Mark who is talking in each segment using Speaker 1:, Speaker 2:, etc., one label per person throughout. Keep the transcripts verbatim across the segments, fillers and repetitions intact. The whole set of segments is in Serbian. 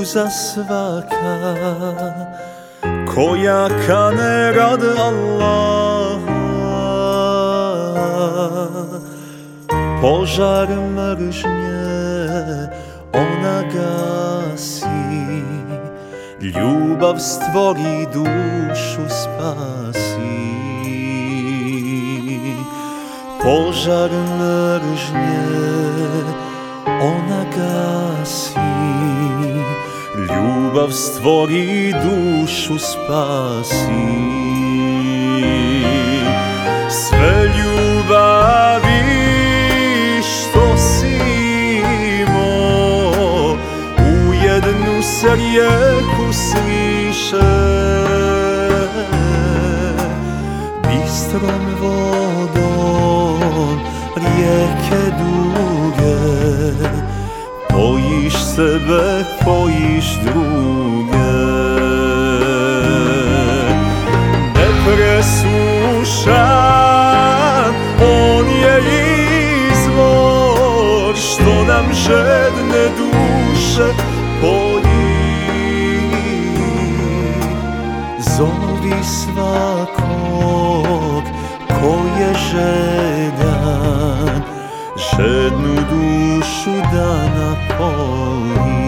Speaker 1: suza svaka koja kane rad Allaha. Požar mržnje ona gasi, ljubav stvori, dušu spasi. Požar mržnje ona gasi, ljubav stvori, dušu spasi. Sve ljubavi što si imao u jednu se rijeku sliše, bistrom vodom rijeke duge, pojiš sebe, pojiš druge. Nepresušan on je izvor što nam žedne duše poji. Zovi svakog ko je željan, žednu dušu da napoji.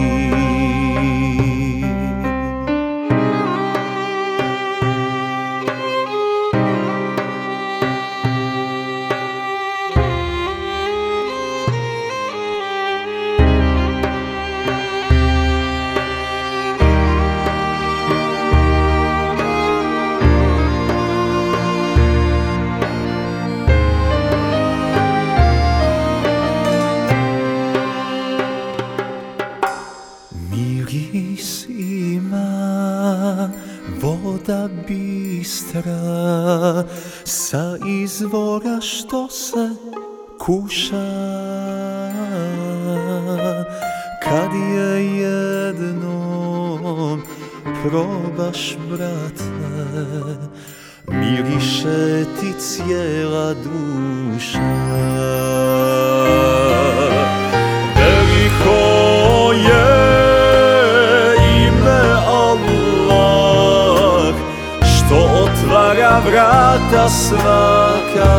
Speaker 1: Miris ima voda bistra sa izvora što se kuša. Kad je jednom probaš, brate, miriše ti cijela duša. Veliko je što otvara vrata svaka,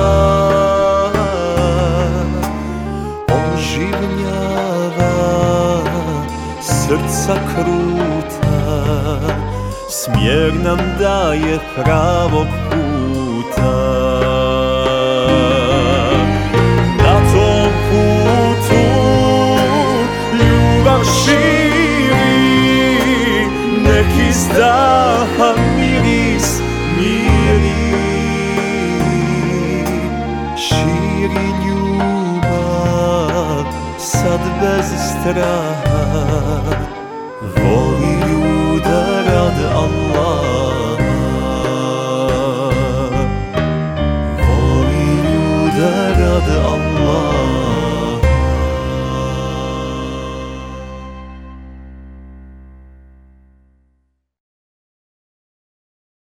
Speaker 1: oživljava srca kruta, smjer nam daje pravog puta. Na tom putu ljubav širi, nek izdaha miris miri. Širi ljubav sad bez straha, voli